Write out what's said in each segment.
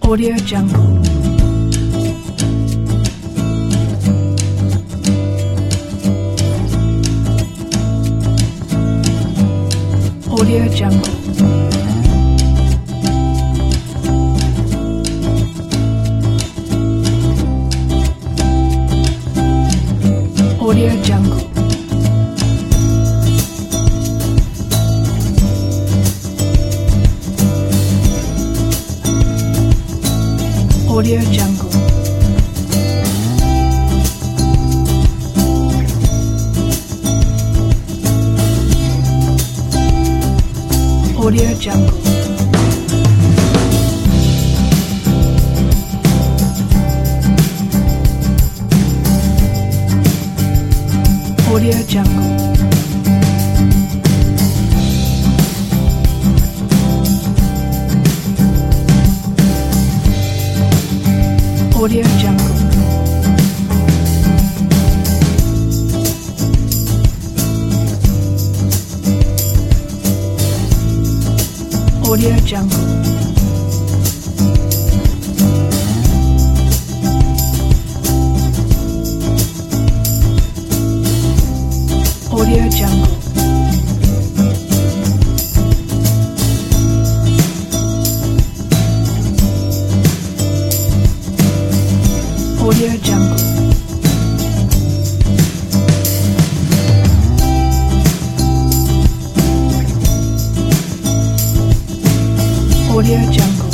Audio Jungle. Audio Jungle. Audio Jungle. Audio Jungle. Audio Jungle. Audio Jungle. Audio Jungle. Audio Jungle. Audio Jungle. Audio Jungle. Audio Jungle.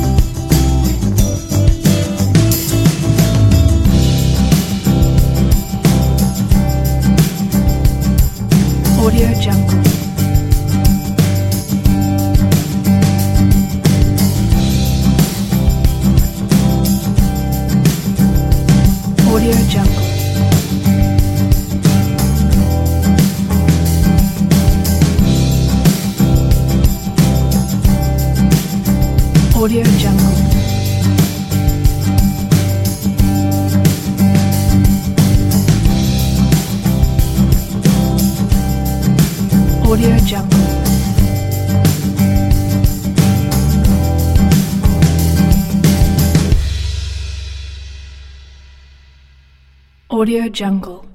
Audio Jungle. Audio Jungle. Audio Jungle. Audio Jungle. Audio Jungle.